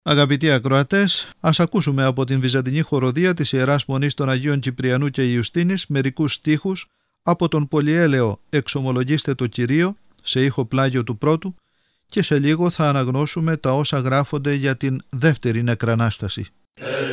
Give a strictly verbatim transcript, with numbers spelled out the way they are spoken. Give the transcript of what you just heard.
Αγαπητοί ακροατές, ας ακούσουμε από την Βυζαντινή χοροδία της Ιεράς Μονής των Αγίων Κυπριανού και Ιουστίνης μερικούς στίχους από τον πολυέλαιο «Εξομολογήστε το Κυρίο» σε ήχο πλάγιο του πρώτου και σε λίγο θα αναγνώσουμε τα όσα γράφονται για την δεύτερη νεκρανάσταση.